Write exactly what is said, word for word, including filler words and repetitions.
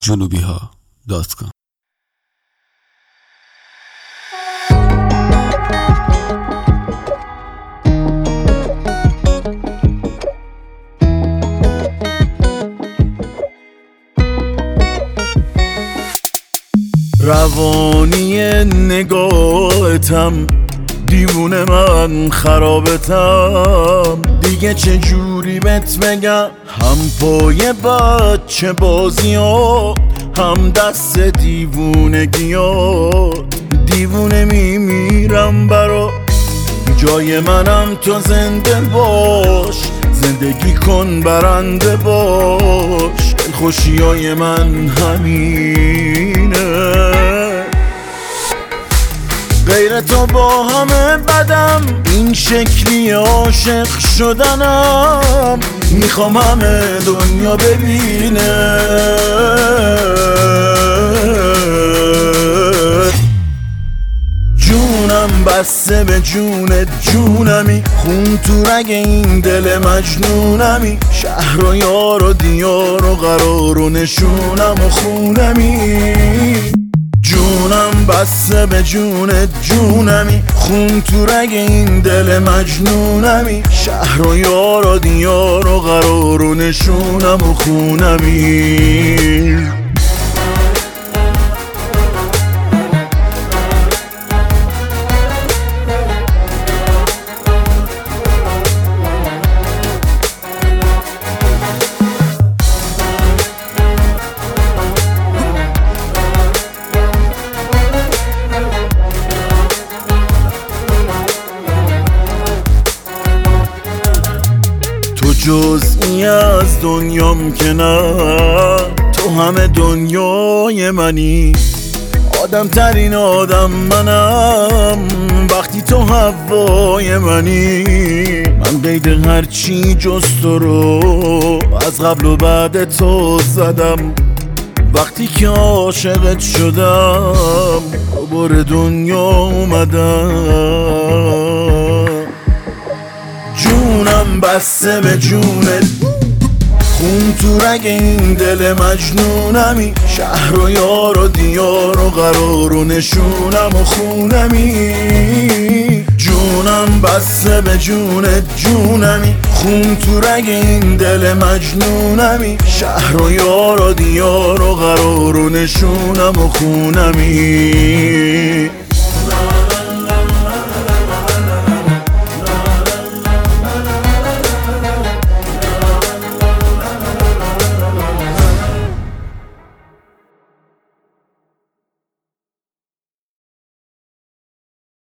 جنوبی ها دات کام. روانی نگاهتم دیوونه، من خرابتم دیگه چه جوری بهت بگم؟ هم پای بچه بازی ها، هم دست دیوونگی ها. دیوونه میمیرم برا جای منم، تو زنده باش، زندگی کن برنده باش. خوشی های من همینه، غیر تو با همه بدم، این شکلی عاشق شدنم. میخوام همه دنیا ببینه جونم بسته به جونت، جونمی خون تو رگ این دل مجنونمی. شهر و یار و دیار و قرار و نشونم و خونمی. جونم بسته به جونت، جونمی خون تو رگ این دل مجنونمی. شهر و یار و دیار و قرار و نشونم و خونمی. جزئی از دنیام که نه، تو همه دنیای منی. آدم ترین آدم منم وقتی تو هوای منی. من قید هرچی جز تو رو از قبل و بعد تو زدم. وقتی که عاشقت شدم دوباره دنیا اومدم. جونم بسته به جونت، خون تو رگ این دل مجنونمی. شهر و یار و دیار و قرار و نشونم و خونمی. جونم بسته به جونت، جونمی خون تو رگ این دل مجنونمی. شهر و یار و دیار و قرار و نشونم و خونمی.